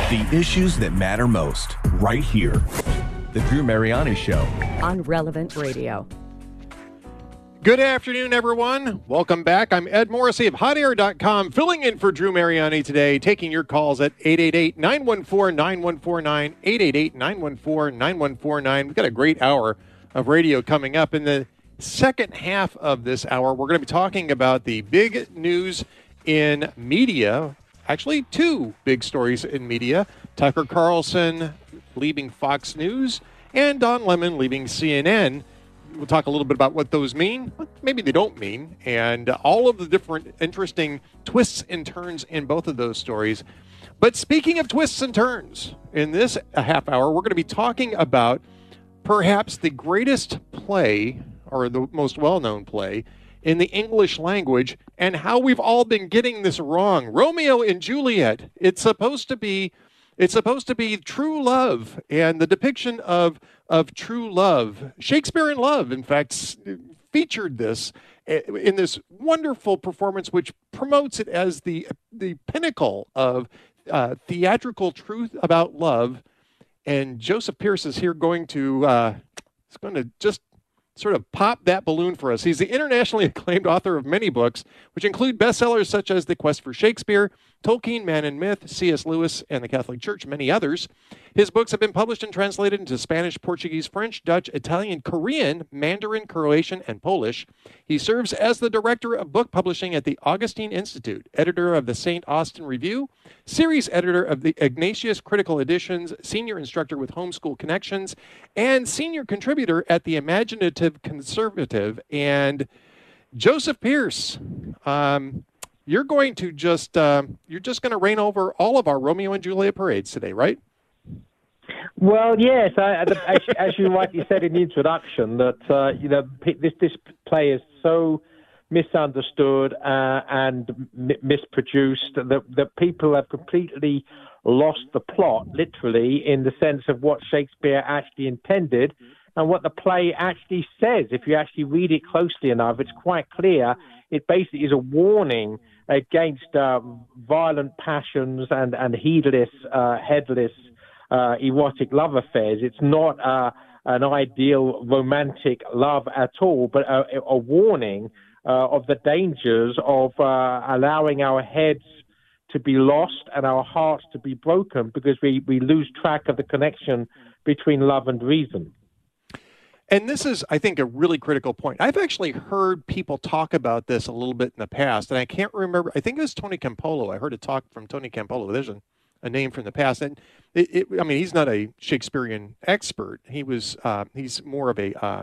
The issues that matter most, right here. The Drew Mariani Show. On Relevant Radio. Good afternoon, everyone. Welcome back. I'm Ed Morrissey of HotAir.com, filling in for Drew Mariani today, taking your calls at 888-914-9149, 888-914-9149. We've got a great hour of radio coming up. In the second half of this hour, we're going to be talking about the big news in media. Actually, two big stories in media. Tucker Carlson leaving Fox News and Don Lemon leaving CNN. We'll talk a little bit about what those mean, what maybe they don't mean, and all of the different interesting twists and turns in both of those stories. But speaking of twists and turns, in this half hour, we're going to be talking about perhaps the greatest play, or the most well-known play, in the English language, and how we've all been getting this wrong. Romeo and Juliet. It's supposed to be true love, and the depiction of true love. Shakespeare in Love, in fact, featured this in this wonderful performance, which promotes it as the pinnacle of theatrical truth about love. And Joseph Pierce is here going to just sort of pop that balloon for us. He's the internationally acclaimed author of many books, which include bestsellers such as The Quest for Shakespeare, Tolkien, Man and Myth, C.S. Lewis and the Catholic Church, many others. His books have been published and translated into Spanish, Portuguese, French, Dutch, Italian, Korean, Mandarin, Croatian, and Polish. He serves as the director of book publishing at the Augustine Institute, editor of the St. Austin Review, series editor of the Ignatius Critical Editions, senior instructor with Homeschool Connections, and senior contributor at the Imaginative Conservative. And Joseph Pierce, you're going to just reign over all of our Romeo and Juliet parades today, right? Well, yes. As you rightly said in the introduction, that this play is so misunderstood and misproduced that people have completely lost the plot, literally, in the sense of what Shakespeare actually intended and what the play actually says. If you actually read it closely enough, it's quite clear. It basically is a warning against violent passions and heedless, headless, erotic love affairs. It's not an ideal romantic love at all, but a warning of the dangers of allowing our heads to be lost and our hearts to be broken because we lose track of the connection between love and reason. And this is, I think, a really critical point. I've actually heard people talk about this a little bit in the past, and I can't remember. I think it was Tony Campolo. I heard a talk from Tony Campolo. There's a name from the past, and he's not a Shakespearean expert. He's more of a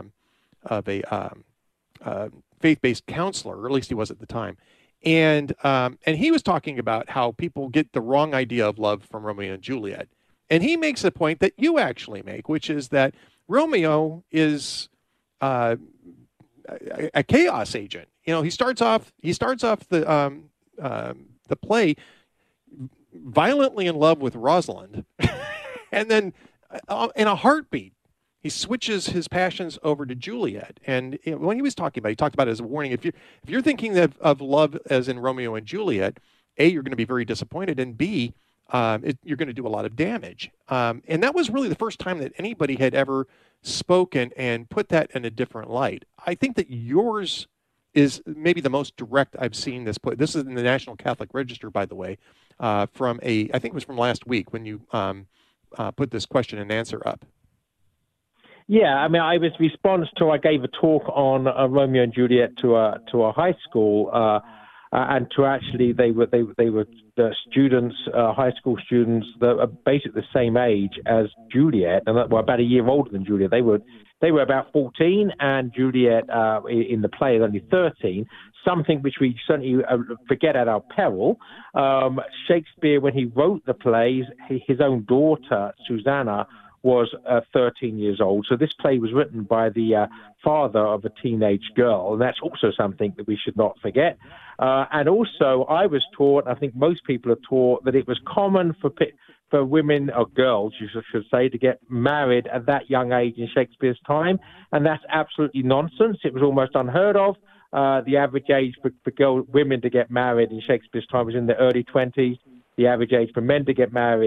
faith-based counselor, or at least he was at the time. And he was talking about how people get the wrong idea of love from Romeo and Juliet. And he makes a point that you actually make, which is that Romeo is a chaos agent. He starts off the play violently in love with Rosalind, and then in a heartbeat, he switches his passions over to Juliet. And when he talked about it as a warning. If you're thinking of love as in Romeo and Juliet, A, you're going to be very disappointed, and B, you're going to do a lot of damage. And that was really the first time that anybody had ever spoken and put that in a different light. I think that yours is maybe the most direct I've seen this put. This is in the National Catholic Register, by the way, I think it was from last week when you put this question and answer up. Yeah, I gave a talk on Romeo and Juliet to a high school, and to actually they were the students, high school students that are basically the same age as Juliet, and about a year older than Juliet. They were about 14, and Juliet in the play is only 13. Something which we certainly forget at our peril. Shakespeare, when he wrote the plays, his own daughter Susanna was 13 years old. So this play was written by the father of a teenage girl, and that's also something that we should not forget. And also, I was taught, I think most people are taught, that it was common for women, or girls, you should say, to get married at that young age in Shakespeare's time, and that's absolutely nonsense. It was almost unheard of. The average age for women to get married in Shakespeare's time was in the early 20s. The average age for men to get married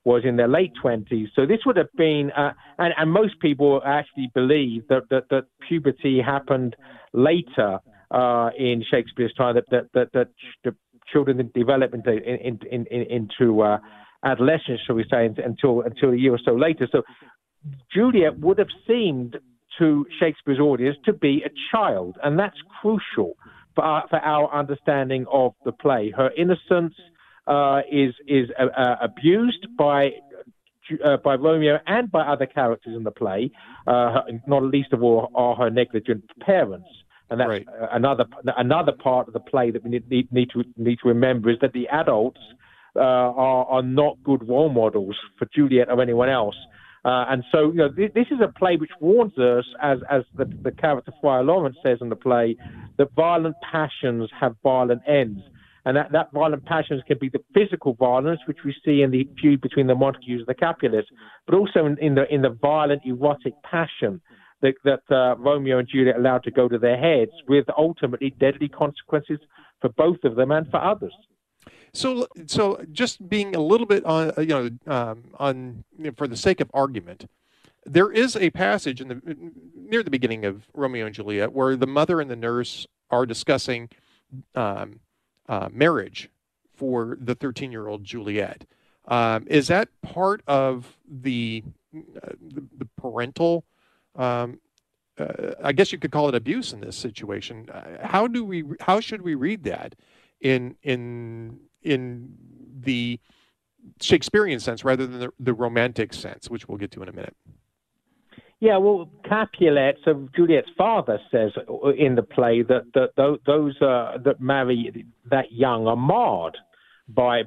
was in their late 20s. So this would have been, and most people actually believe that puberty happened later in Shakespeare's time, that the children develop into adolescence, shall we say, until a year or so later. So Juliet would have seemed to Shakespeare's audience to be a child, and that's crucial for our understanding of the play. Her innocence is abused by Romeo and by other characters in the play, not least of all are her negligent parents. And that's right. Another part of the play that we need to remember is that the adults are not good role models for Juliet or anyone else. And so, this is a play which warns us, as the character Friar Lawrence says in the play, that violent passions have violent ends. And that violent passions can be the physical violence, which we see in the feud between the Montagues and the Capulets, but also in the violent erotic passion that Romeo and Juliet allowed to go to their heads, with ultimately deadly consequences for both of them and for others. So just being a little bit on for the sake of argument, there is a passage near the beginning of Romeo and Juliet where the mother and the nurse are discussing marriage for the 13-year-old Juliet. Is that part of the parental? I guess you could call it abuse in this situation. How should we read that in the Shakespearean sense rather than the romantic sense, which we'll get to in a minute? Yeah, well, Capulet, so Juliet's father, says in the play that those that marry that young are marred by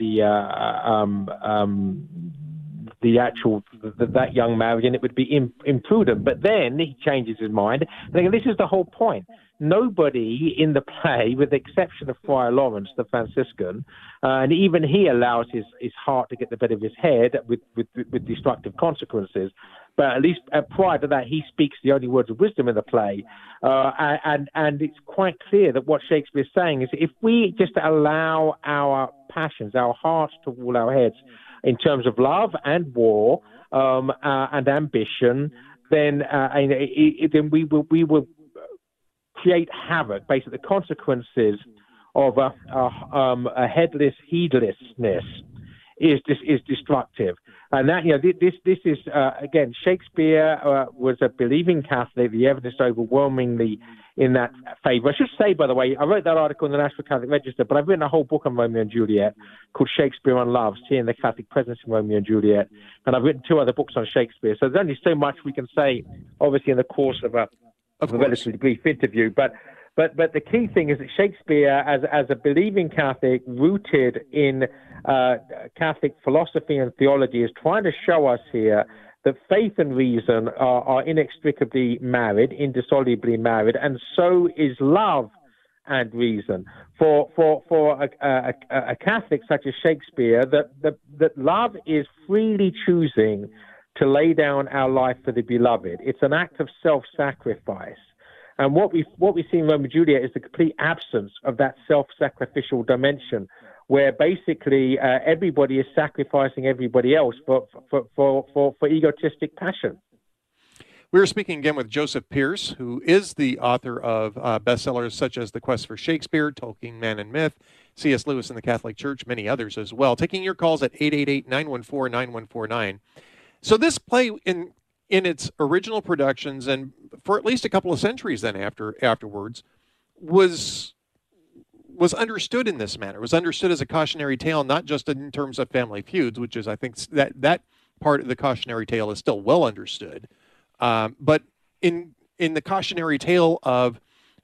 that young marriage, and it would be imprudent. But then he changes his mind. And this is the whole point. Nobody in the play, with the exception of Friar Lawrence, the Franciscan, and even he allows his heart to get the better of his head with destructive consequences. But at least prior to that, he speaks the only words of wisdom in the play. And it's quite clear that what Shakespeare is saying is, if we just allow our passions, our hearts to rule our heads in terms of love and war and ambition, then we will create havoc. Basically, the consequences of a headless heedlessness is destructive. And that, this is again, Shakespeare was a believing Catholic. The evidence overwhelmingly in that favor. I should say, by the way, I wrote that article in the National Catholic Register, but I've written a whole book on Romeo and Juliet called Shakespeare on Love, Seeing the Catholic Presence in Romeo and Juliet. And I've written 2 other books on Shakespeare. So there's only so much we can say, obviously, in the course of a relatively brief interview. But the key thing is that Shakespeare, as a believing Catholic, rooted in Catholic philosophy and theology, is trying to show us here that faith and reason are inextricably married, indissolubly married, and so is love and reason. For a Catholic such as Shakespeare, that love is freely choosing to lay down our life for the beloved. It's an act of self-sacrifice. And what we see in Romeo and Juliet is the complete absence of that self-sacrificial dimension, where basically everybody is sacrificing everybody else for egotistic passion. We are speaking again with Joseph Pearce, who is the author of bestsellers such as The Quest for Shakespeare, Tolkien, Man and Myth, C.S. Lewis and the Catholic Church, many others as well. Taking your calls at 888-914-9149. So this play in its original productions, and for at least a couple of centuries then afterwards, was understood in this manner. It was understood as a cautionary tale, not just in terms of family feuds, which is, I think, that part of the cautionary tale is still well understood. But in the cautionary tale of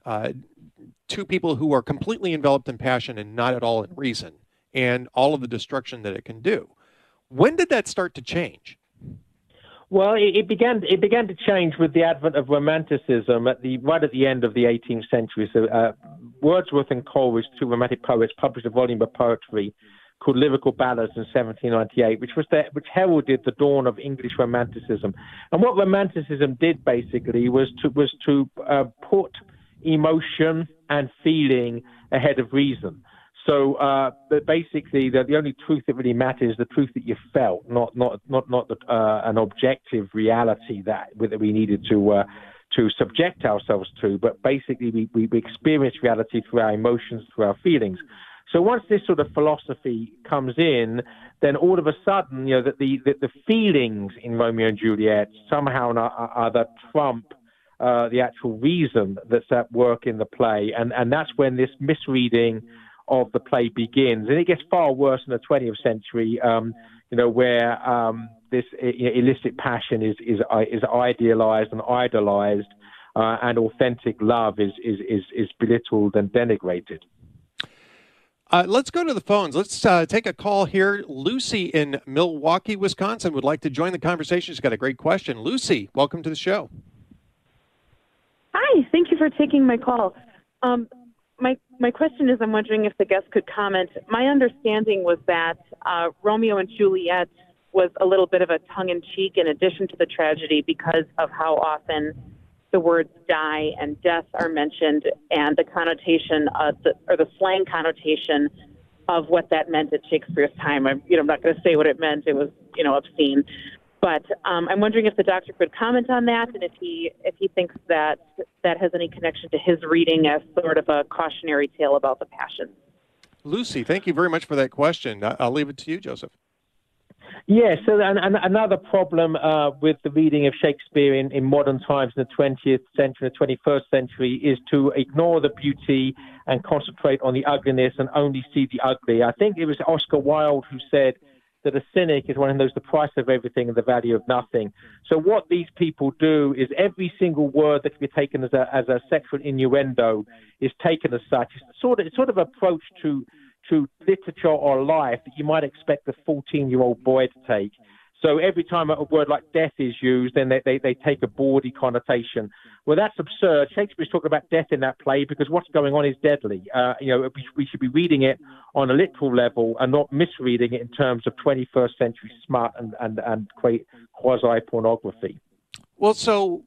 2 people who are completely enveloped in passion and not at all in reason, and all of the destruction that it can do. When did that start to change? Well, it began to change with the advent of Romanticism right at the end of the 18th century. So Wordsworth and Coleridge, 2 Romantic poets, published a volume of poetry called Lyrical Ballads in 1798, which heralded the dawn of English Romanticism. And what Romanticism did basically was to put emotion and feeling ahead of reason. So but basically, the only truth that really matters is the truth that you felt, not an objective reality that we needed to subject ourselves to. But basically, we experience reality through our emotions, through our feelings. So once this sort of philosophy comes in, then all of a sudden, that the feelings in Romeo and Juliet somehow are that trump the actual reason that's at work in the play, and that's when this misreading of the play begins, and it gets far worse in the 20th century. Where this illicit passion is idealized and idolized, and authentic love is belittled and denigrated. Let's go to the phones. Let's take a call here. Lucy in Milwaukee, Wisconsin would like to join the conversation. She's got a great question. Lucy, welcome to the show. Hi, thank you for taking my call. My question is, I'm wondering if the guest could comment. My understanding was that Romeo and Juliet was a little bit of a tongue-in-cheek in addition to the tragedy because of how often the words die and death are mentioned, and the connotation, or the slang connotation of what that meant at Shakespeare's time. I'm not going to say what it meant. It was, obscene. But I'm wondering if the doctor could comment on that, and if he thinks that has any connection to his reading as sort of a cautionary tale about the passion. Lucy, thank you very much for that question. I'll leave it to you, Joseph. Yeah, so another problem with the reading of Shakespeare in modern times, in the 20th century, the 21st century, is to ignore the beauty and concentrate on the ugliness and only see the ugly. I think it was Oscar Wilde who said that a cynic is one who knows the price of everything and the value of nothing. So what these people do is every single word that can be taken as a sexual innuendo is taken as such. It's sort of approach to literature or life that you might expect a 14-year-old boy to take. So every time a word like death is used, then they take a bawdy connotation. Well, that's absurd. Shakespeare's talking about death in that play because what's going on is deadly. We should be reading it on a literal level and not misreading it in terms of 21st century smut and quasi-pornography. Well, so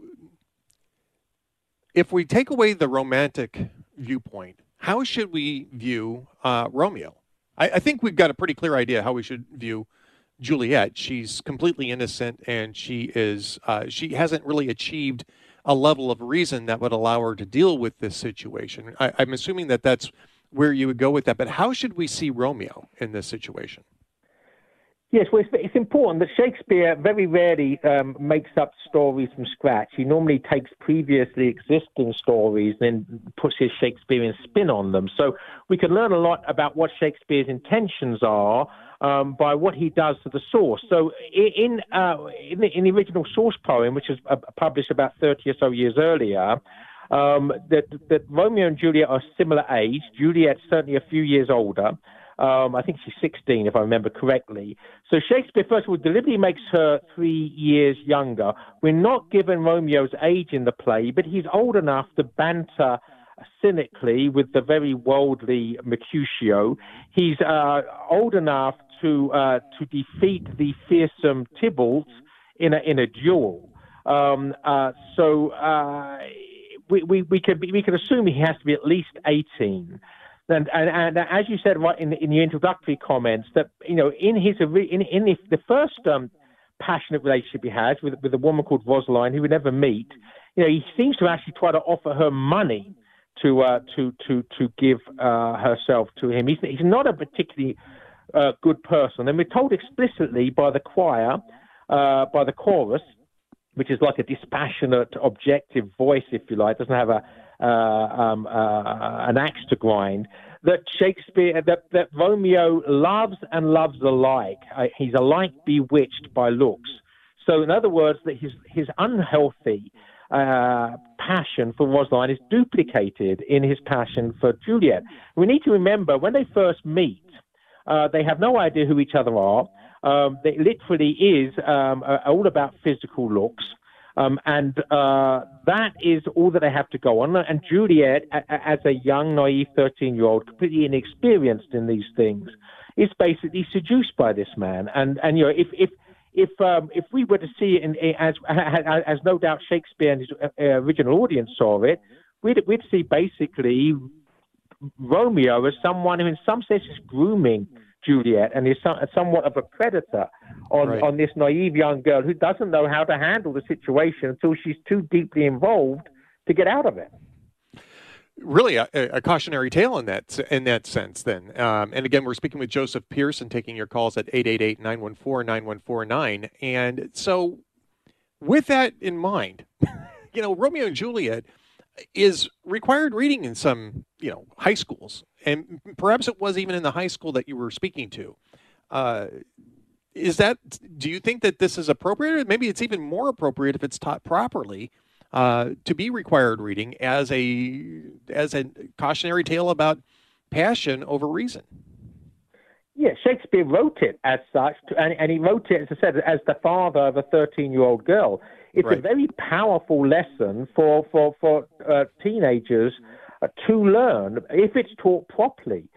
if we take away the romantic viewpoint, how should we view Romeo? I think we've got a pretty clear idea how we should view Juliet. She's completely innocent, and she hasn't really achieved a level of reason that would allow her to deal with this situation. I'm assuming that that's where you would go with that. But how should we see Romeo in this situation? Yes, well, it's important that Shakespeare very rarely makes up stories from scratch. He normally takes previously existing stories and then puts his Shakespearean spin on them. So we can learn a lot about what Shakespeare's intentions are by what he does to the source. So in the original source poem, which was published about 30 or so years earlier, that Romeo and Juliet are similar age. Juliet's certainly a few years older. I think she's 16, if I remember correctly. So Shakespeare, first of all, deliberately makes her 3 years younger. We're not given Romeo's age in the play, but he's old enough to banter cynically with the very worldly Mercutio. He's old enough to defeat the fearsome Tybalt in a duel. We could assume he has to be at least 18. And as you said right in your introductory comments, that in the first passionate relationship he has with a woman called Rosaline, who we never meet, he seems to actually try to offer her money to give herself to him. He's not a particularly good person, and we're told explicitly by the choir, by the chorus, which is like a dispassionate, objective voice, if you like, doesn't have an axe to grind, that Shakespeare, that Romeo loves and loves alike. He's alike bewitched by looks. So in other words, that his unhealthy passion for Rosaline is duplicated in his passion for Juliet. We need to remember, when they first meet, they have no idea who each other are. It literally is all about physical looks. And that is all that they have to go on. And Juliet, as a young, naive 13-year-old, completely inexperienced in these things, is basically seduced by this man. And if we were to see it as no doubt Shakespeare and his original audience saw it, we'd see basically Romeo as someone who in some sense is grooming Juliet and is somewhat of a predator on this naive young girl who doesn't know how to handle the situation until she's too deeply involved to get out of it. Really a cautionary tale in that sense then. And again, we're speaking with Joseph Pearson, taking your calls at 888-914-9149. And so with that in mind, Romeo and Juliet is required reading in some, high schools. And perhaps it was even in the high school that you were speaking to. Do you think that this is appropriate? Maybe it's even more appropriate if it's taught properly. To be required reading as a cautionary tale about passion over reason. Yeah, Shakespeare wrote it as such, and he wrote it, as I said, as the father of a 13-year-old girl. It's a very powerful lesson for teenagers to learn if it's taught properly.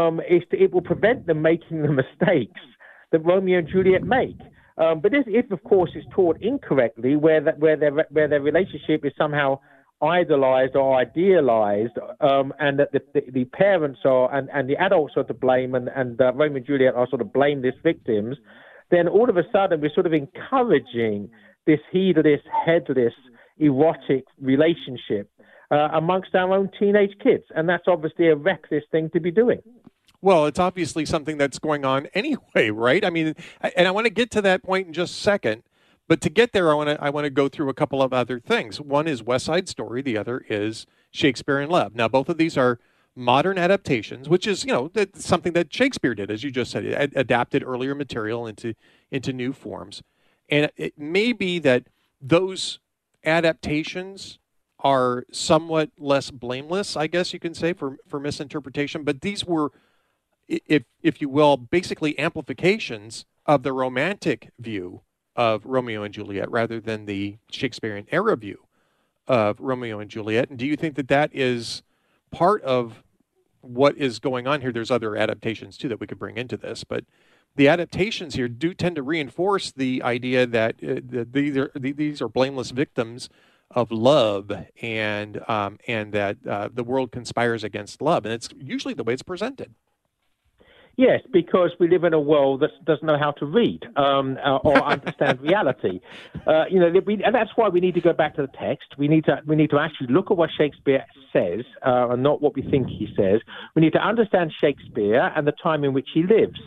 It will prevent them making the mistakes that Romeo and Juliet make. But if, of course, it's taught incorrectly, where their relationship is somehow idolized or idealized, and that the parents and the adults are to blame, and Romeo and Juliet are sort of blameless victims, then all of a sudden we're sort of encouraging this heedless, headless, erotic relationship amongst our own teenage kids, and that's obviously a reckless thing to be doing. Well, it's obviously something that's going on anyway, right? I mean, and I want to get to that point in just a second, but to get there, I want to go through a couple of other things. One is West Side Story. The other is Shakespeare in Love. Now, both of these are modern adaptations, which is, something that Shakespeare did, as you just said, adapted earlier material into new forms. And it may be that those adaptations are somewhat less blameless, I guess you can say, for misinterpretation, but these were, if you will, basically amplifications of the romantic view of Romeo and Juliet rather than the Shakespearean era view of Romeo and Juliet. And do you think that is part of what is going on here? There's other adaptations too that we could bring into this, but the adaptations here do tend to reinforce the idea that these are blameless victims of love, and that the world conspires against love, and it's usually the way it's presented. Yes, because we live in a world that doesn't know how to read or understand reality. And that's why we need to go back to the text. We need to actually look at what Shakespeare says, and not what we think he says. We need to understand Shakespeare and the time in which he lives.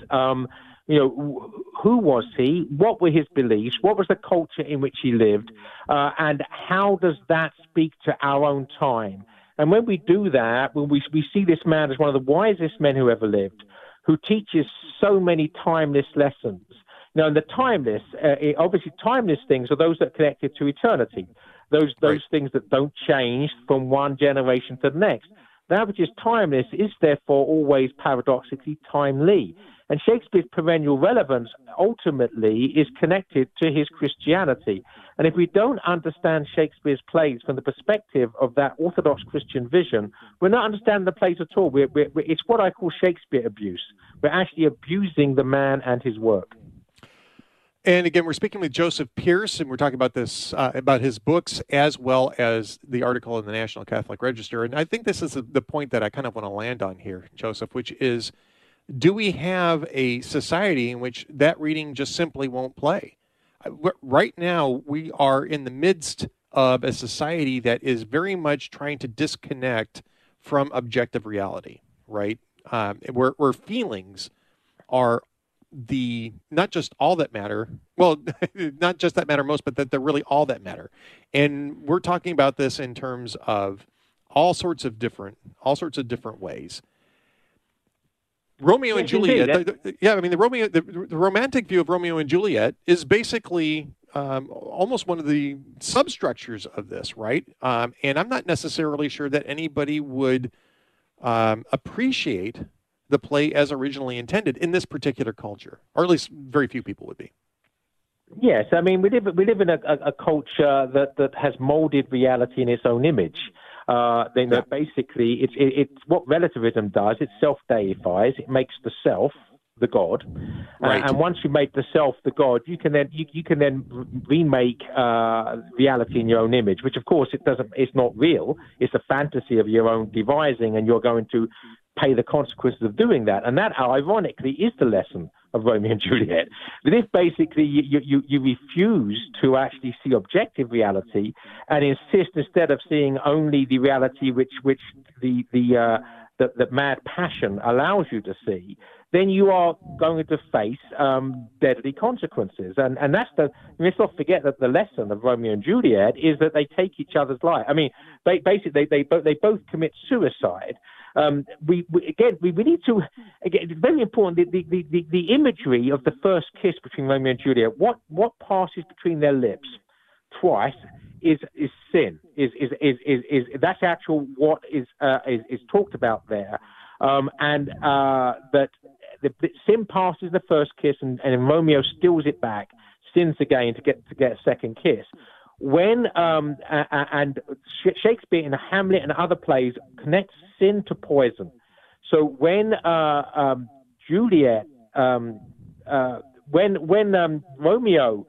Who was he? What were his beliefs? What was the culture in which he lived? And how does that speak to our own time? And when we do that, when we see this man as one of the wisest men who ever lived, who teaches so many timeless lessons. Now, the timeless, obviously timeless things are those that are connected to eternity, those things that don't change from one generation to the next. That which is timeless is therefore always paradoxically timely. And Shakespeare's perennial relevance ultimately is connected to his Christianity. And if we don't understand Shakespeare's plays from the perspective of that Orthodox Christian vision, we're not understanding the plays at all. It's what I call Shakespeare abuse. We're actually abusing the man and his work. And again, we're speaking with Joseph Pearce, and we're talking about this, about his books as well as the article in the National Catholic Register. And I think this is the point that I kind of want to land on here, Joseph, which is, do we have a society in which that reading just simply won't play? Right now, we are in the midst of a society that is very much trying to disconnect from objective reality, right? Where feelings are not just all that matter, well, not just that matter most, but that they're really all that matter. And we're talking about this in terms of all sorts of different ways. Romeo and Juliet. The romantic view of Romeo and Juliet is basically almost one of the substructures of this, right? And I'm not necessarily sure that anybody would appreciate the play as originally intended in this particular culture, or at least very few people would be. Yes, I mean we live in a culture that has molded reality in its own image. Basically, it's what relativism does. It self-deifies. It makes the self, the god. Right. And once you make the self the god, you can then remake reality in your own image, which of course it's not real. It's a fantasy of your own devising, and you're going to pay the consequences of doing that. And that, ironically, is the lesson of Romeo and Juliet. That if basically you refuse to actually see objective reality and insist, instead of seeing only the reality which the mad passion allows you to see, then you are going to face deadly consequences. And that's let's not forget that the lesson of Romeo and Juliet is that they take each other's life. I mean, basically they both commit suicide. We need to, again, it's very important, the imagery of the first kiss between Romeo and Juliet, what passes between their lips twice is sin, is that's actual what is talked about there, and that the sin passes the first kiss, and Romeo steals it back, sins again to get a second kiss. When and Shakespeare in Hamlet and other plays connects sin to poison. So when Juliet, when Romeo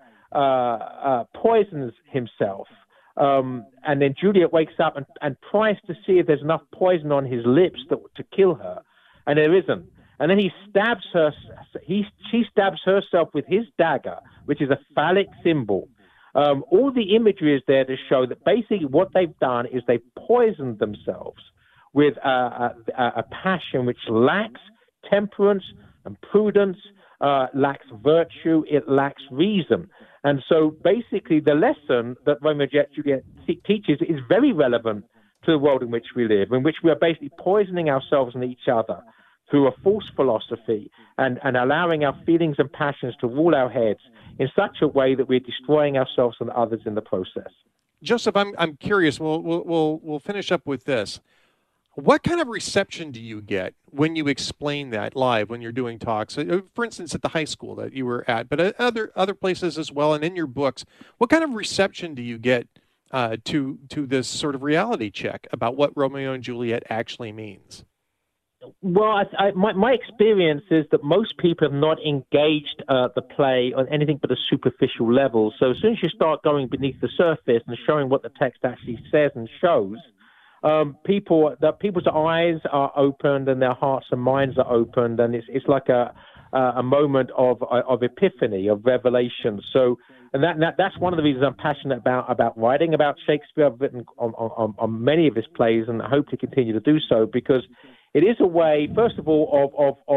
poisons himself, and then Juliet wakes up and tries to see if there's enough poison on his lips to kill her, and there isn't. And then he stabs her. She stabs herself with his dagger, which is a phallic symbol. All the imagery is there to show that basically what they've done is they've poisoned themselves with a passion which lacks temperance and prudence, lacks virtue, it lacks reason. And so basically the lesson that Romeo and Juliet teaches is very relevant to the world in which we live, in which we are basically poisoning ourselves and each other through a false philosophy and allowing our feelings and passions to rule our heads in such a way that we're destroying ourselves and others in the process. Joseph, I'm curious. We'll finish up with this. What kind of reception do you get when you explain that live, when you're doing talks? For instance, at the high school that you were at, but other places as well, and in your books. What kind of reception do you get to this sort of reality check about what Romeo and Juliet actually means? Well, my experience is that most people have not engaged the play on anything but a superficial level. So as soon as you start going beneath the surface and showing what the text actually says and shows, people's eyes are opened and their hearts and minds are opened, and it's like a moment of epiphany, of revelation. So, and that's one of the reasons I'm passionate about writing about Shakespeare. I've written on many of his plays, and I hope to continue to do so, because it is a way, first of all,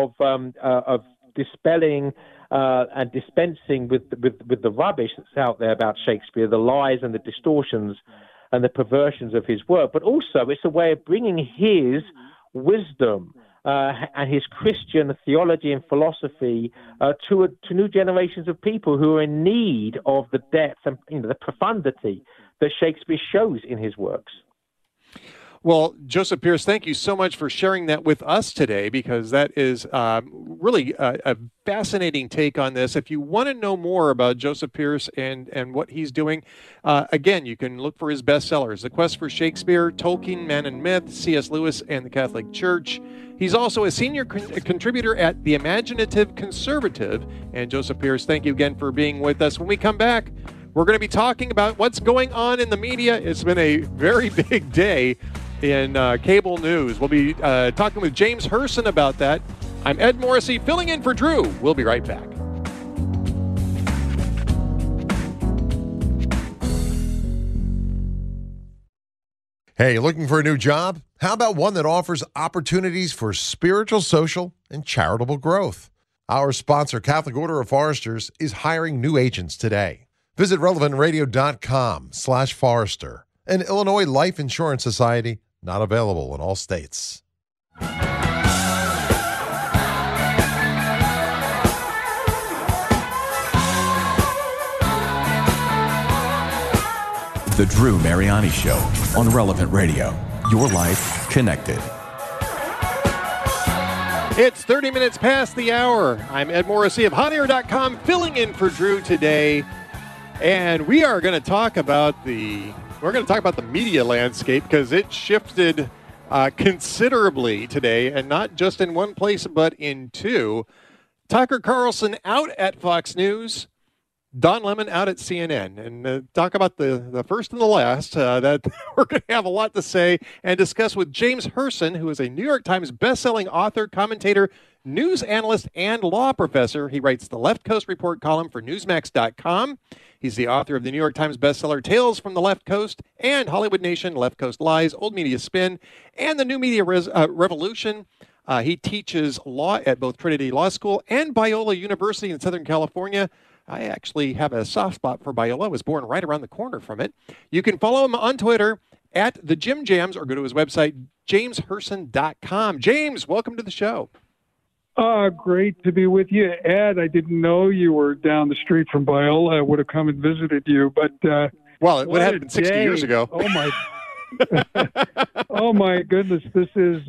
of dispelling and dispensing with the rubbish that's out there about Shakespeare, the lies and the distortions and the perversions of his work. But also, it's a way of bringing his wisdom and his Christian theology and philosophy to new generations of people who are in need of the depth and the profundity that Shakespeare shows in his works. Well, Joseph Pearce, thank you so much for sharing that with us today, because that is really a fascinating take on this. If you want to know more about Joseph Pearce and what he's doing, again, you can look for his bestsellers, The Quest for Shakespeare, Tolkien, Man and Myth, C.S. Lewis and the Catholic Church. He's also a senior contributor at The Imaginative Conservative. And Joseph Pearce, thank you again for being with us. When we come back, we're going to be talking about what's going on in the media. It's been a very big day in cable news. We'll be talking with James Herson about that. I'm Ed Morrissey, filling in for Drew. We'll be right back. Hey, looking for a new job? How about one that offers opportunities for spiritual, social, and charitable growth? Our sponsor, Catholic Order of Foresters, is hiring new agents today. Visit relevantradio.com/Forester. An Illinois Life Insurance Society, not available in all states. The Drew Mariani Show on Relevant Radio. Your life connected. It's 30 minutes past the hour. I'm Ed Morrissey of HotAir.com, filling in for Drew today. And we are going to talk about the media landscape, because it shifted considerably today, and not just in one place, but in two. Tucker Carlson out at Fox News. Don Lemon out at CNN, and talk about the first and the last. That we're going to have a lot to say and discuss with James Herson, who is a New York Times bestselling author, commentator, news analyst, and law professor. He writes the Left Coast Report column for Newsmax.com. He's the author of the New York Times bestseller Tales from the Left Coast and Hollywood Nation, Left Coast Lies, Old Media Spin, and the New Media Revolution. He teaches law at both Trinity Law School and Biola University in Southern California. I actually have a soft spot for Biola. I was born right around the corner from it. You can follow him on Twitter at the Jim Jams or go to his website, jamesherson.com. James, welcome to the show. Great to be with you, Ed. I didn't know you were down the street from Biola. I would have come and visited you, but well, it would have been 60 years ago. Oh my, oh my goodness! This is,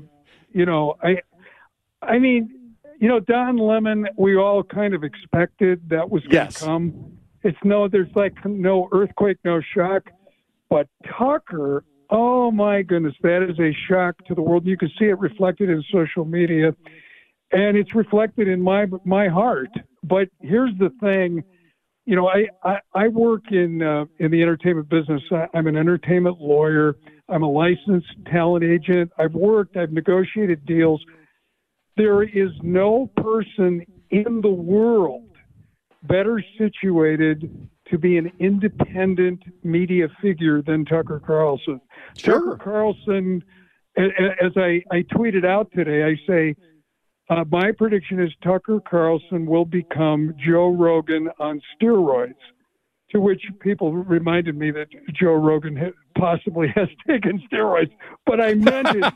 I mean. Don Lemon, we all kind of expected that was going to come. There's like no earthquake, no shock. But Tucker, oh my goodness, that is a shock to the world. You can see it reflected in social media, and it's reflected in my heart. But here's the thing, I work in the entertainment business. I'm an entertainment lawyer. I'm a licensed talent agent. I've negotiated deals. There is no person in the world better situated to be an independent media figure than Tucker Carlson. Sure. Tucker Carlson, as I tweeted out today, I say, my prediction is Tucker Carlson will become Joe Rogan on steroids, to which people reminded me that Joe Rogan possibly has taken steroids, but I meant it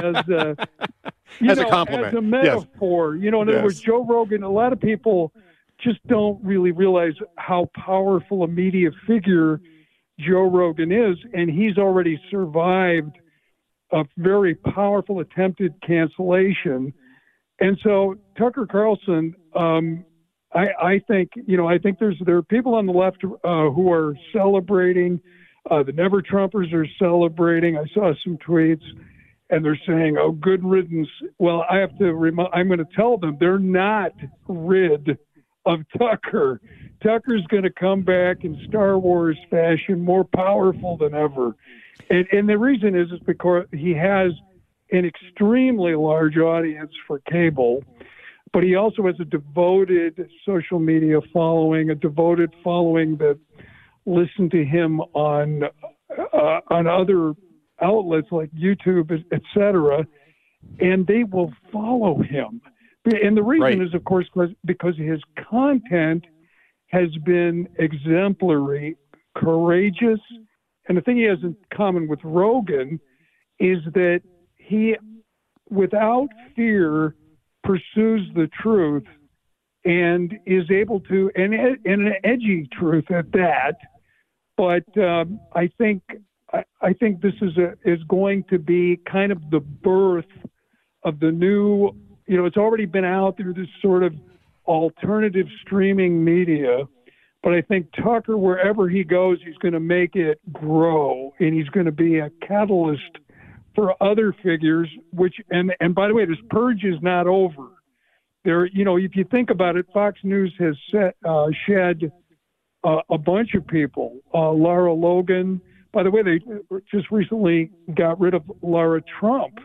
as a compliment, as a metaphor. Yes. In other words, Joe Rogan, a lot of people just don't really realize how powerful a media figure Joe Rogan is, and he's already survived a very powerful attempted cancellation. And so Tucker Carlson, I think there are people on the left who are celebrating. The Never Trumpers are celebrating. I saw some tweets, and they're saying, "Oh, good riddance." Well, I have to I'm going to tell them they're not rid of Tucker. Tucker's going to come back in Star Wars fashion, more powerful than ever, and the reason is because he has an extremely large audience for cable. But he also has a devoted social media following, a devoted following that listen to him on other outlets like YouTube, et cetera, and they will follow him. And the reason is, of course, because his content has been exemplary, courageous, and the thing he has in common with Rogan is that he, without fear, pursues the truth and is able to, and an edgy truth at that. But I think this is going to be kind of the birth of the new. It's already been out there, this sort of alternative streaming media. But I think Tucker, wherever he goes, he's going to make it grow, and he's going to be a catalyst for other figures, and by the way, this purge is not over. There, if you think about it, Fox News has shed a bunch of people. Lara Logan, by the way, they just recently got rid of Lara Trump.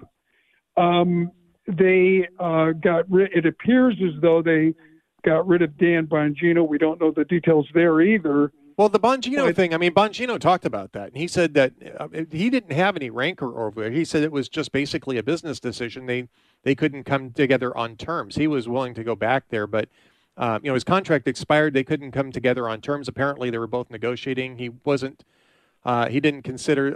It appears as though they got rid of Dan Bongino. We don't know the details there either. Well, the Bongino thing, Bongino talked about that. And he said that he didn't have any rancor over it. He said it was just basically a business decision. They couldn't come together on terms. He was willing to go back there, but his contract expired. They couldn't come together on terms. Apparently, they were both negotiating. He wasn't. He didn't consider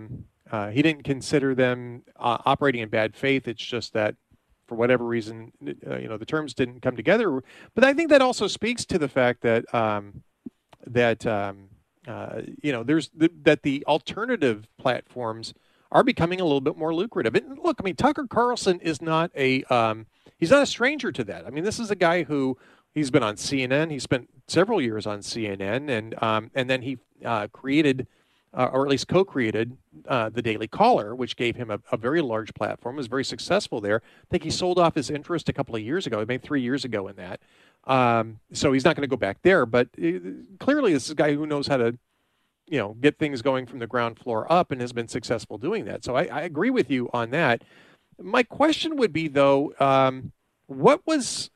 them operating in bad faith. It's just that for whatever reason, the terms didn't come together. But I think that also speaks to the fact that. That the alternative platforms are becoming a little bit more lucrative. And look, Tucker Carlson is not he's not a stranger to that. This is a guy who he's been on CNN. He spent several years on CNN, and then he created or at least co-created the Daily Caller, which gave him a very large platform, was very successful there. I think he sold off his interest a couple of years ago, maybe 3 years ago in that. So he's not going to go back there. But clearly this is a guy who knows how to, get things going from the ground floor up and has been successful doing that. So I agree with you on that. My question would be, though, what was...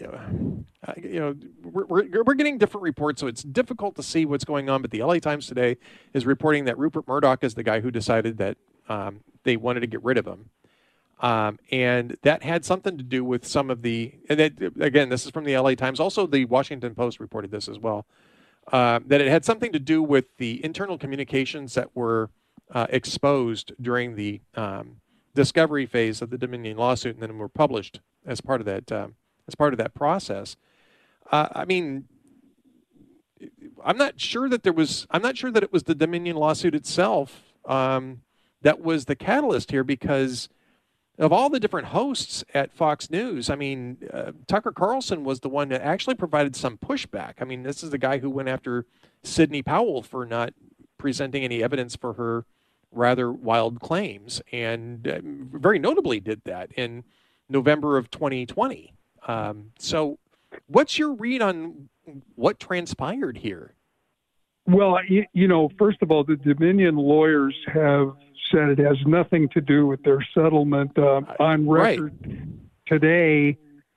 we're getting different reports, so it's difficult to see what's going on. But the LA Times today is reporting that Rupert Murdoch is the guy who decided that they wanted to get rid of him. And that had something to do with some of the, and that, again, this is from the LA Times. Also, the Washington Post reported this as well, that it had something to do with the internal communications that were exposed during the discovery phase of the Dominion lawsuit, and then were published as part of that process. I mean, I'm not sure that it was the Dominion lawsuit itself that was the catalyst here, because of all the different hosts at Fox News, I mean, Tucker Carlson was the one that actually provided some pushback. I mean, this is the guy who went after Sidney Powell for not presenting any evidence for her rather wild claims, and very notably did that in November of 2020. So what's your read on what transpired here? Well, first of all, the Dominion lawyers have said it has nothing to do with their settlement on record today.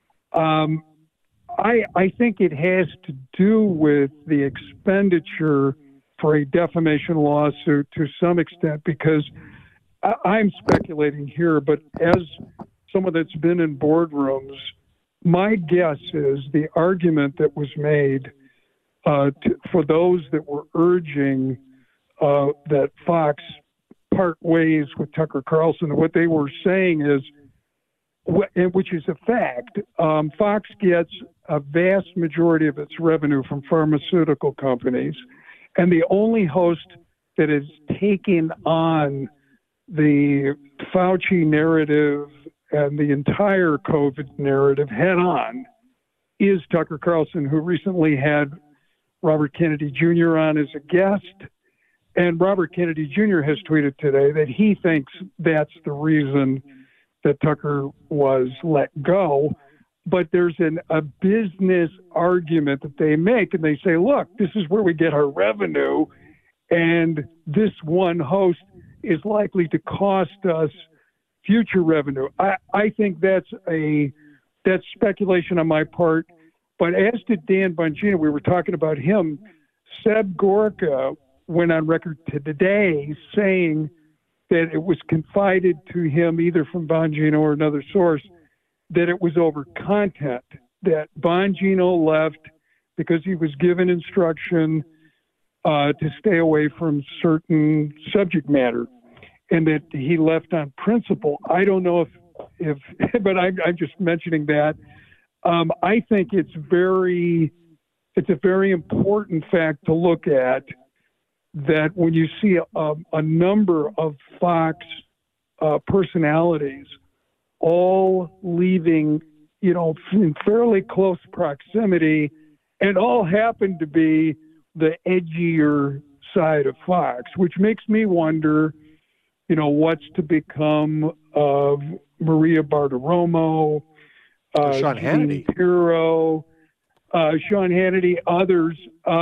I think it has to do with the expenditure for a defamation lawsuit to some extent, because I'm speculating here, but as someone that's been in boardrooms, my guess is the argument that was made for those that were urging that Fox part ways with Tucker Carlson, what they were saying is, which is a fact, Fox gets a vast majority of its revenue from pharmaceutical companies, and the only host that is taking on the Fauci narrative and the entire COVID narrative head on is Tucker Carlson, who recently had Robert Kennedy Jr. on as a guest. And Robert Kennedy Jr. has tweeted today that he thinks that's the reason that Tucker was let go. But there's a business argument that they make, and they say, look, this is where we get our revenue, and this one host is likely to cost us future revenue. I think that's speculation on my part. But as to Dan Bongino, we were talking about him. Seb Gorka went on record today saying that it was confided to him, either from Bongino or another source, that it was over content, that Bongino left because he was given instruction to stay away from certain subject matter, and that he left on principle. I don't know if but I'm just mentioning that. I think it's a very important fact to look at, that when you see a number of Fox personalities all leaving, in fairly close proximity, and all happen to be the edgier side of Fox, which makes me wonder, what's to become of Maria Bartiromo, Sean Hannity, Pirro, Sean Hannity, others.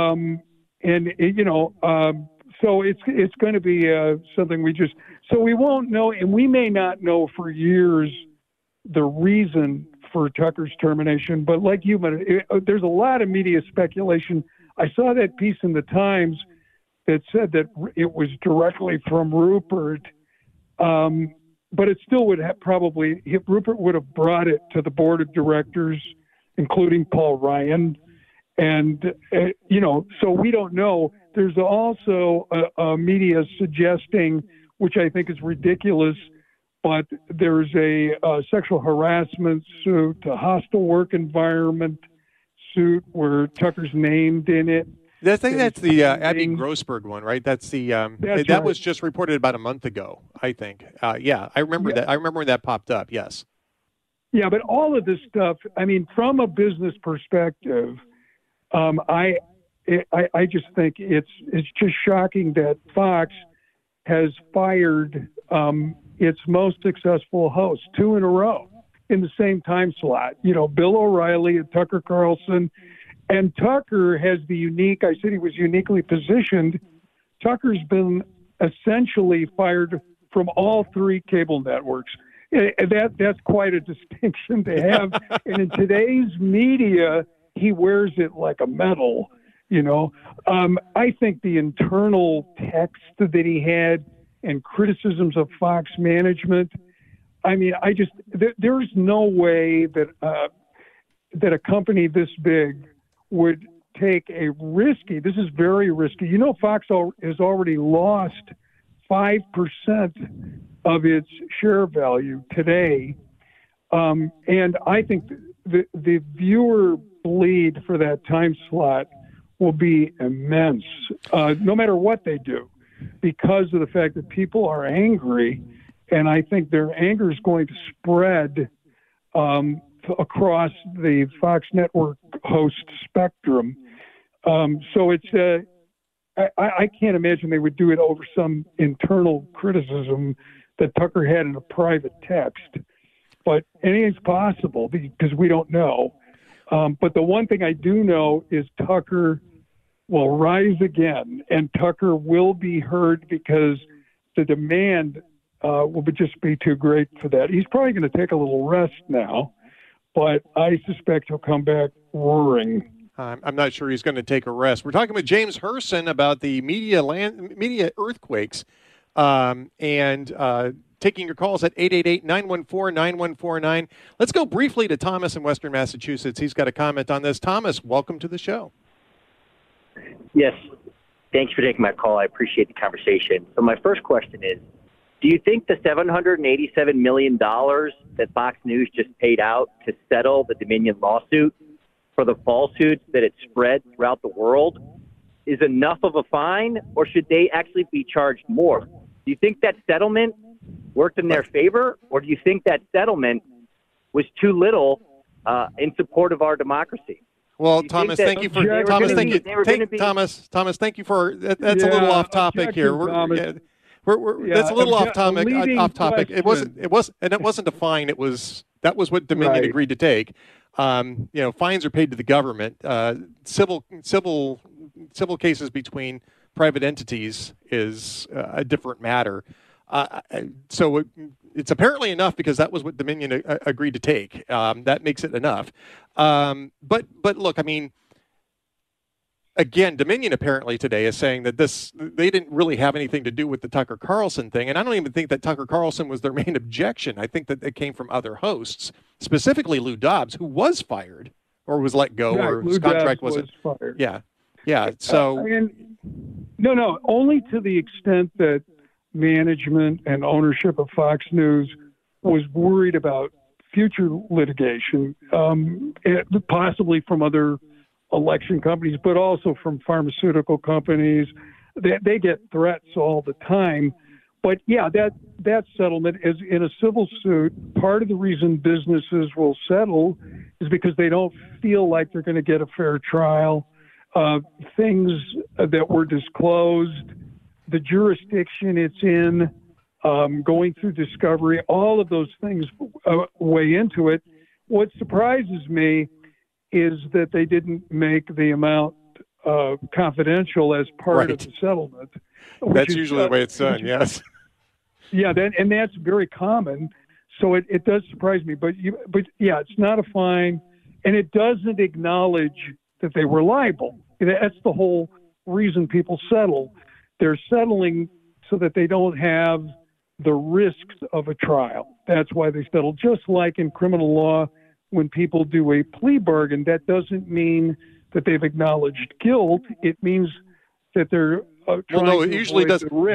So it's going to be something so we won't know, and we may not know for years the reason for Tucker's termination. But like you, there's a lot of media speculation. I saw that piece in the Times that said that it was directly from Rupert, but it still would have Rupert would have brought it to the board of directors, including Paul Ryan. And, so we don't know. There's also media suggesting, which I think is ridiculous, but there's a sexual harassment suit, a hostile work environment suit where Tucker's named in it. I think that's the Abby Grossberg one, right? That's the that right. was just reported about a month ago, I think. I remember that. I remember when that popped up. Yes. Yeah, but all of this stuff, I mean, from a business perspective, I just think it's just shocking that Fox has fired its most successful host 2 in a row in the same time slot. Bill O'Reilly and Tucker Carlson. And Tucker has I said he was uniquely positioned. Tucker's been essentially fired from all 3 cable networks. That's quite a distinction to have. And in today's media, he wears it like a medal. I think the internal text that he had and criticisms of Fox management, there's no way that a company this big would take a risky, this is very risky. Fox has already lost 5% of its share value today. And I think the viewer bleed for that time slot will be immense, no matter what they do, because of the fact that people are angry. And I think their anger is going to spread across the Fox network host spectrum. So it's I can't imagine they would do it over some internal criticism that Tucker had in a private text. But anything's possible because we don't know. But the one thing I do know is Tucker will rise again, and Tucker will be heard because the demand will just be too great for that. He's probably going to take a little rest now, but I suspect he'll come back roaring. I'm not sure he's going to take a rest. We're talking with James Herson about the media earthquakes, and taking your calls at 888-914-9149. Let's go briefly to Thomas in Western Massachusetts. He's got a comment on this. Thomas, welcome to the show. Yes, thanks for taking my call. I appreciate the conversation. So my first question is, do you think the $787 million that Fox News just paid out to settle the Dominion lawsuit for the falsehoods that it spread throughout the world is enough of a fine, or should they actually be charged more? Do you think that settlement worked in their favor, or do you think that settlement was too little in support of our democracy? Well, Thomas, thank you for Thomas. Thank you, Thomas. Thomas, thank you for that's a little off topic here. That's a little off topic. It wasn't a fine. That was what Dominion agreed to take. Fines are paid to the government. Civil cases between private entities is a different matter. So it's apparently enough because that was what Dominion agreed to take. That makes it enough. But look, again, Dominion apparently today is saying that they didn't really have anything to do with the Tucker Carlson thing. And I don't even think that Tucker Carlson was their main objection. I think that it came from other hosts, specifically Lou Dobbs, who was fired or was let go, or his contract wasn't fired. Yeah. So no, only to the extent that management and ownership of Fox News was worried about future litigation, possibly from other election companies, but also from pharmaceutical companies. They get threats all the time. But yeah, that settlement is in a civil suit. Part of the reason businesses will settle is because they don't feel like they're going to get a fair trial. Things that were disclosed, the jurisdiction it's in, going through discovery, all of those things weigh into it. What surprises me is that they didn't make the amount confidential as part of the settlement. That's usually the way it's done, yes. Yeah, and that's very common. So it does surprise me. But yeah, it's not a fine, and it doesn't acknowledge that they were liable. That's the whole reason people settle. They're settling so that they don't have the risks of a trial. That's why they settle. Just like in criminal law, when people do a plea bargain, that doesn't mean that they've acknowledged guilt. It means that they're usually,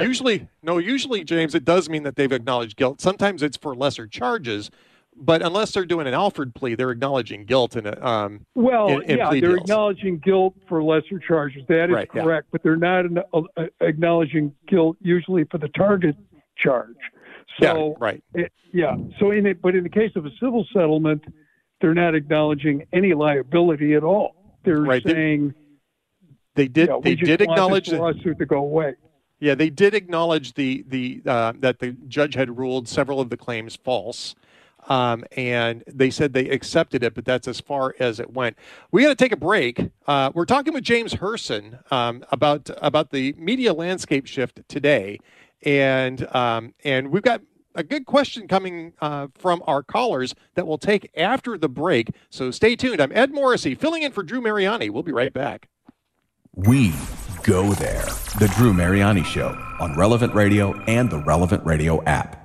James, it does mean that they've acknowledged guilt. Sometimes it's for lesser charges, but unless they're doing an Alford plea, they're acknowledging guilt in plea they're deals. Acknowledging guilt for lesser charges. That is correct, but they're not acknowledging guilt usually for the target charge. So, but in the case of a civil settlement, they're not acknowledging any liability at all. They're saying They did. We They just did want acknowledge this lawsuit to go away. Yeah, they did acknowledge that the judge had ruled several of the claims false, and they said they accepted it, but that's as far as it went. We got to take a break. We're talking with James Herson about the media landscape shift today, and we've got a good question coming from our callers that we'll take after the break. So stay tuned. I'm Ed Morrissey, filling in for Drew Mariani. We'll be right back. We go there. The Drew Mariani Show on Relevant Radio and the Relevant Radio app.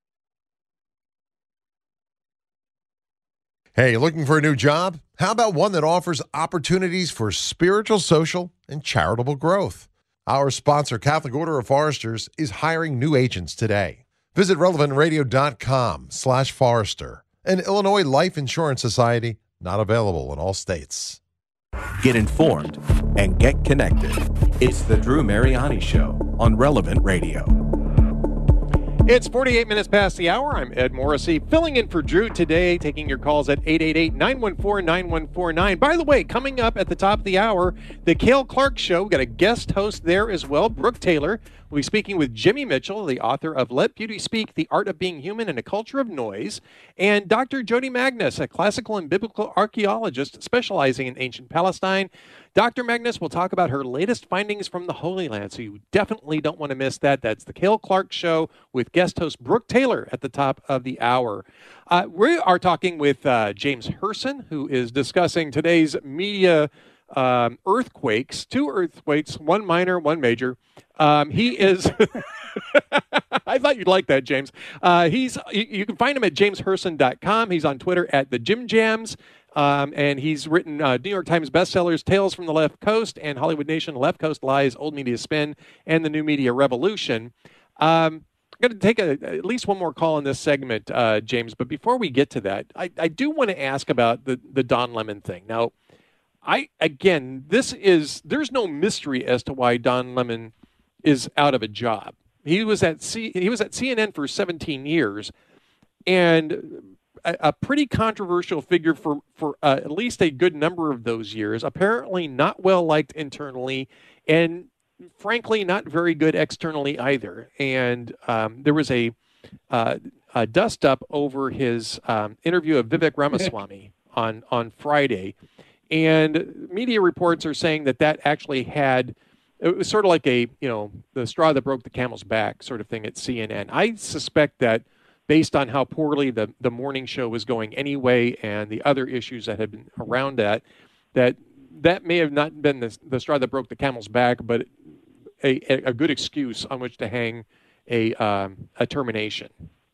Hey, looking for a new job? How about one that offers opportunities for spiritual, social, and charitable growth? Our sponsor, Catholic Order of Foresters, is hiring new agents today. Visit relevantradio.com/Forester. An Illinois Life Insurance Society, not available in all states. Get informed and get connected. It's the Drew Mariani Show on Relevant Radio. It's 48 minutes past the hour. I'm Ed Morrissey, filling in for Drew today, taking your calls at 888-914-9149. By the way, coming up at the top of the hour, the Cale Clark Show. We've got a guest host there as well, Brooke Taylor. We'll be speaking with Jimmy Mitchell, the author of Let Beauty Speak, The Art of Being Human in a Culture of Noise, and Dr. Jody Magnus, a classical and biblical archaeologist specializing in ancient Palestine. Dr. Magnus will talk about her latest findings from the Holy Land, so you definitely don't want to miss that. That's the Cale Clark Show with guest host Brooke Taylor at the top of the hour. We are talking with James Herson, who is discussing today's media earthquakes, 2 earthquakes, 1 minor, 1 major. He is... I thought you'd like that, James. You can find him at jamesherson.com. He's on Twitter at the Jim Jams. And he's written New York Times bestsellers, Tales from the Left Coast and Hollywood Nation, Left Coast Lies, Old Media Spin, and the New Media Revolution. I'm going to take at least one more call in this segment, James. But before we get to that, I do want to ask about the Don Lemon thing. Now, there's no mystery as to why Don Lemon is out of a job. He was at CNN for 17 years, and a pretty controversial figure for at least a good number of those years. Apparently not well liked internally, and frankly not very good externally either. And there was a dust up over his interview of Vivek Ramaswamy on Friday, and media reports are saying that actually had. It was sort of like the straw that broke the camel's back sort of thing at CNN. I suspect that based on how poorly the morning show was going anyway and the other issues that had been around that may have not been the straw that broke the camel's back, but a good excuse on which to hang a termination.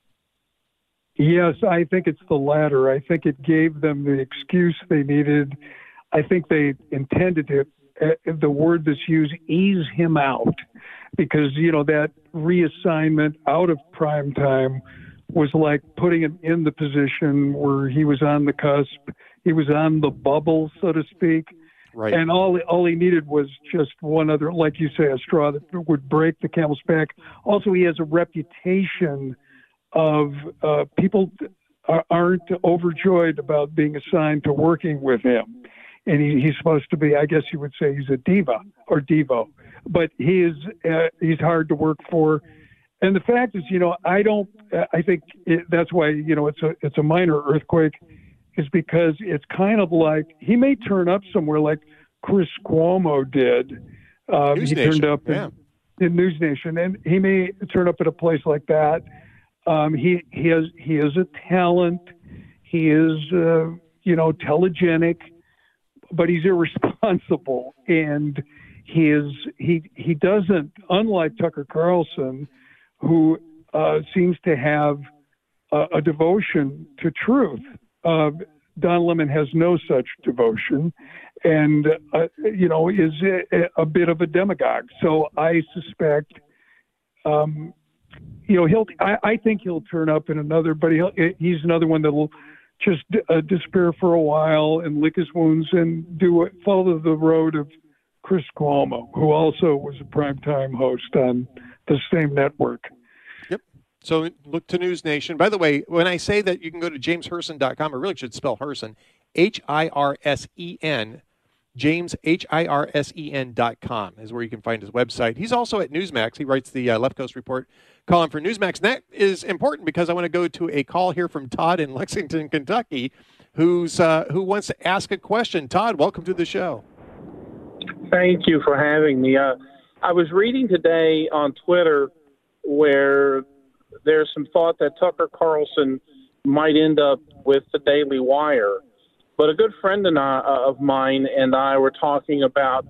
Yes, I think it's the latter. I think it gave them the excuse they needed. I think they intended to, the word that's used, ease him out, because, that reassignment out of prime time was like putting him in the position where he was on the cusp. He was on the bubble, so to speak. Right. And all he needed was just one other, like you say, a straw that would break the camel's back. Also, he has a reputation of people aren't overjoyed about being assigned to working with him. And he's supposed to be, I guess you would say, he's a diva or divo, but he's hard to work for. And the fact is, I think that's why, it's a minor earthquake, is because it's kind of like he may turn up somewhere like Chris Cuomo did. He turned up in News Nation, and he may turn up at a place like that. He is a talent. He is, telegenic, but he's irresponsible, and he doesn't, unlike Tucker Carlson, who seems to have a devotion to truth. Don Lemon has no such devotion, and is a bit of a demagogue. So I suspect, I think he'll turn up in another, but he's another one that will just disappear for a while and lick his wounds and follow the road of Chris Cuomo, who also was a primetime host on the same network. Yep. So look to News Nation. By the way, when I say that you can go to jamesherson.com, I really should spell Herson, Hirsen. James, HIRSEN.com is where you can find his website. He's also at Newsmax. He writes the Left Coast Report column for Newsmax. And that is important because I want to go to a call here from Todd in Lexington, Kentucky, who wants to ask a question. Todd, welcome to the show. Thank you for having me. I was reading today on Twitter where there's some thought that Tucker Carlson might end up with the Daily Wire. But a good friend of mine and I were talking about,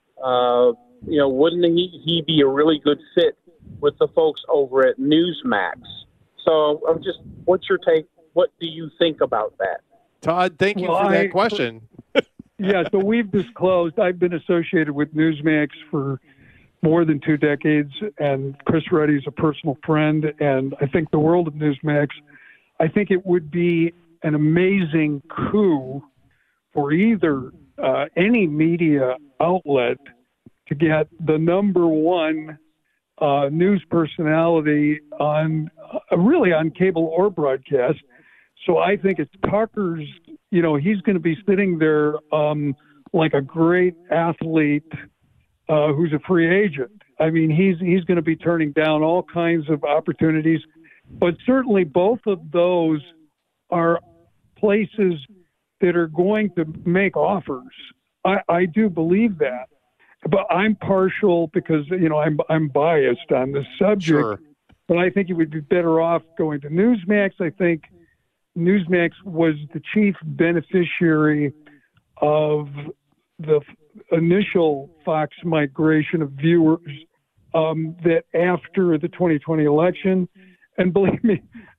wouldn't he be a really good fit with the folks over at Newsmax? So I'm just, what's your take? What do you think about that? Todd, thank you for that question. Yeah, so we've disclosed, I've been associated with Newsmax for more than 2 decades, and Chris Ruddy's a personal friend, and I think the world of Newsmax. I think it would be an amazing coup for either any media outlet to get the number one news personality on cable or broadcast. So I think it's Tucker's, he's going to be sitting there like a great athlete who's a free agent. I mean, he's going to be turning down all kinds of opportunities, but certainly both of those are places that are going to make offers. I do believe that, but I'm partial because, I'm biased on this subject, Sure. But I think he would be better off going to Newsmax. I think Newsmax was the chief beneficiary of the initial Fox migration of viewers that after the 2020 election. And believe me,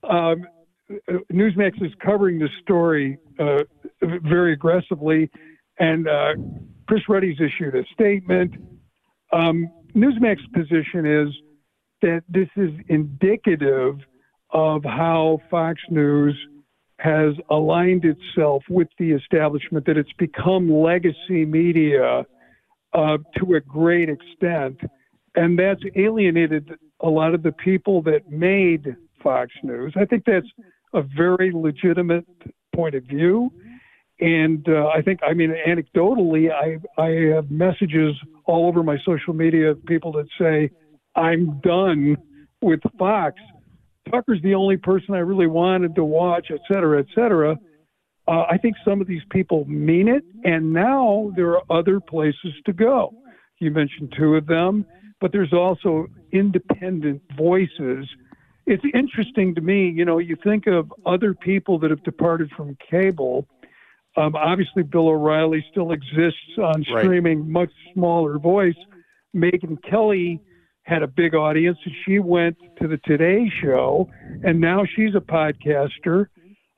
Newsmax is covering this story very aggressively. And Chris Ruddy's issued a statement. Newsmax's position is that this is indicative of how Fox News has aligned itself with the establishment, that it's become legacy media to a great extent. And that's alienated a lot of the people that made Fox News. I think that's a very legitimate point of view. And anecdotally, I have messages all over my social media of people that say, I'm done with Fox. Tucker's the only person I really wanted to watch, et cetera, et cetera. I think some of these people mean it, and now there are other places to go. You mentioned 2 of them, but there's also independent voices. It's interesting to me, you think of other people that have departed from cable. Obviously, Bill O'Reilly still exists on streaming, right. Much smaller voice. Megyn Kelly had a big audience, and she went to the Today Show, and now she's a podcaster.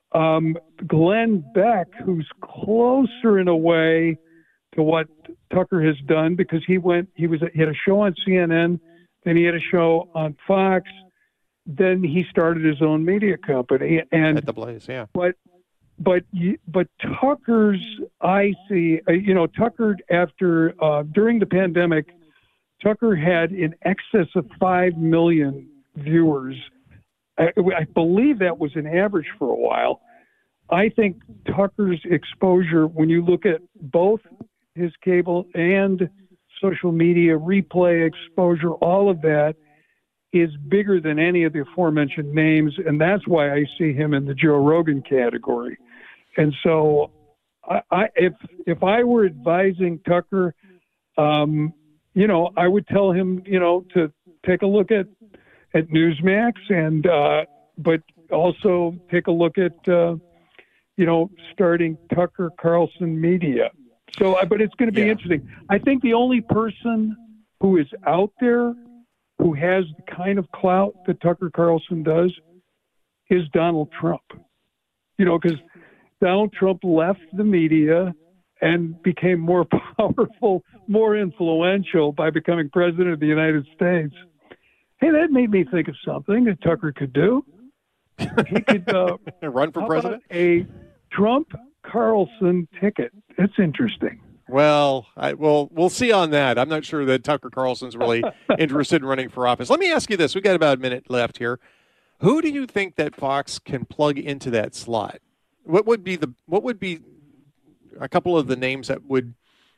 Glenn Beck, who's closer in a way to what Tucker has done, because he had a show on CNN, then he had a show on Fox, then he started his own media company. And at the Blaze, yeah. But Tucker's, I see, Tucker after during the pandemic, Tucker had in excess of 5 million viewers. I believe that was an average for a while. I think Tucker's exposure, when you look at both his cable and social media replay exposure, all of that is bigger than any of the aforementioned names, and that's why I see him in the Joe Rogan category. And so, if I were advising Tucker, I would tell him, to take a look at Newsmax, and but also take a look at, starting Tucker Carlson Media. So, but it's going to be interesting. I think the only person who is out there who has the kind of clout that Tucker Carlson does is Donald Trump. Because Donald Trump left the media and became more powerful, more influential by becoming president of the United States. Hey, that made me think of something that Tucker could do. He could run for president? A Trump Carlson ticket. That's interesting. Well, we'll see on that. I'm not sure that Tucker Carlson's really interested in running for office. Let me ask you this. We've got about a minute left here. Who do you think that Fox can plug into that slot? What would be a couple of the names that would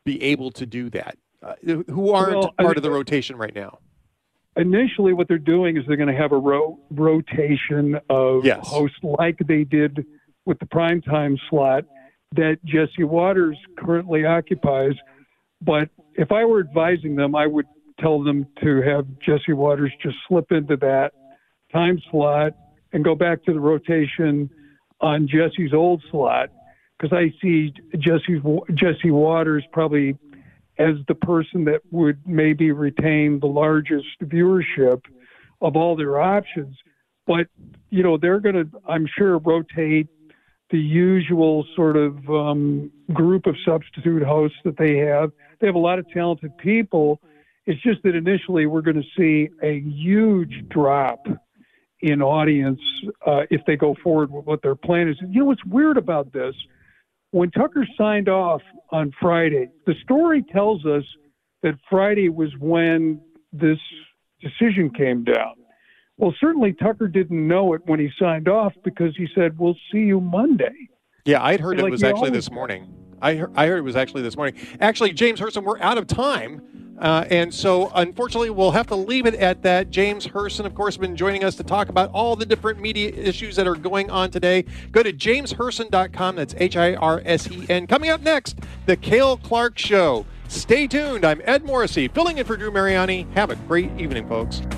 be able to do that, who aren't part of the rotation right now? Initially, what they're doing is they're going to have a rotation of hosts like they did with the primetime slot that Jesse Waters currently occupies. But if I were advising them, I would tell them to have Jesse Waters just slip into that time slot and go back to the rotation on Jesse's old slot, because I see Jesse Waters probably as the person that would maybe retain the largest viewership of all their options. But, you know, they're going to, I'm sure, rotate the usual sort of group of substitute hosts that they have. They have a lot of talented people. It's just that initially we're going to see a huge drop in audience if they go forward with what their plan is. You know what's weird about this? When Tucker signed off on Friday, the story tells us that Friday was when this decision came down. Well, certainly Tucker didn't know it when he signed off, because he said, "We'll see you Monday." Yeah, I'd heard it was actually this morning. I heard it was actually this morning. Actually, James Herson, we're out of time. And so, unfortunately, we'll have to leave it at that. James Herson, of course, has been joining us to talk about all the different media issues that are going on today. Go to jamesherson.com. That's HIRSEN. Coming up next, The Cale Clark Show. Stay tuned. I'm Ed Morrissey, filling in for Drew Mariani. Have a great evening, folks.